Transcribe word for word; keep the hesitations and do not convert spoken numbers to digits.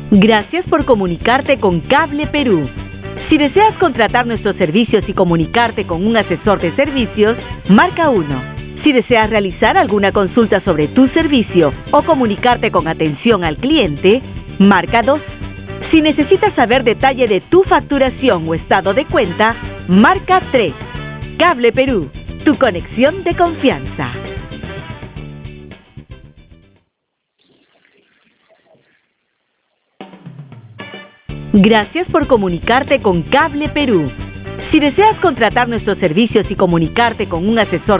Gracias por comunicarte con Cable Perú. Si deseas contratar nuestros servicios y comunicarte con un asesor de servicios, marca uno. Si deseas realizar alguna consulta sobre tu servicio o comunicarte con atención al cliente, marca dos. Si necesitas saber detalle de tu facturación o estado de cuenta, marca tres. Cable Perú, tu conexión de confianza. Gracias por comunicarte con Cable Perú. Si deseas contratar nuestros servicios y comunicarte con un asesor